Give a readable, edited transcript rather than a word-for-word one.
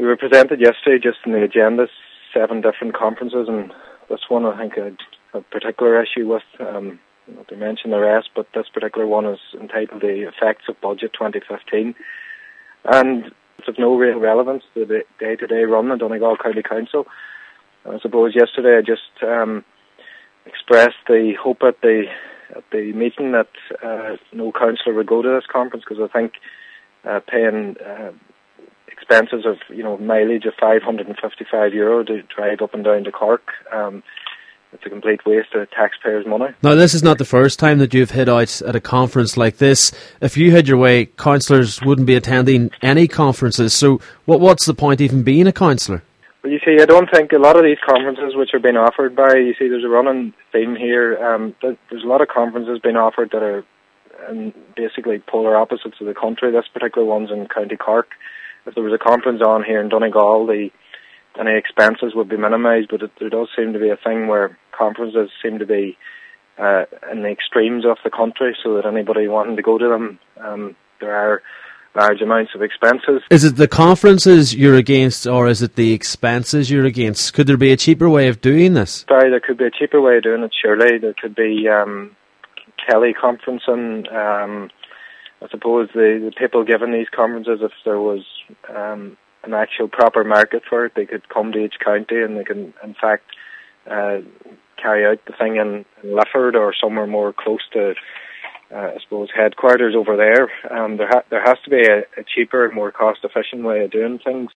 were presented yesterday just in the agenda, 7 different conferences, and this one I think I had a particular issue with. They mentioned the rest, but this particular one is entitled The Effects of Budget 2015. And it's of no real relevance to the day-to-day run of Donegal County Council. I suppose yesterday I just expressed the hope at the meeting that no councillor would go to this conference, because I think paying expenses of mileage of €555 to drive up and down to Cork, it's a complete waste of taxpayers' money. Now, this is not the first time that you've hit out at a conference like this. If you had your way, councillors wouldn't be attending any conferences. So what's the point even being a councillor? Well, you see, I don't think a lot of these conferences which are being offered by, you see, there's a running theme here. There's a lot of conferences being offered that are basically polar opposites of the country. This particular one's in County Cork. If there was a conference on here in Donegal, any expenses would be minimised, but there does seem to be a thing where conferences seem to be in the extremes of the country, so that anybody wanting to go to them, there are large amounts of expenses. Is it the conferences you're against, or is it the expenses you're against? Could there be a cheaper way of doing this? Sorry, there could be a cheaper way of doing it, surely. There could be teleconferencing. I suppose the people giving these conferences, if there was an actual proper market for it, they could come to each county and they can, in fact, carry out the thing in Lifford or somewhere more close to, I suppose, headquarters over there. There has to be a cheaper, more cost-efficient way of doing things.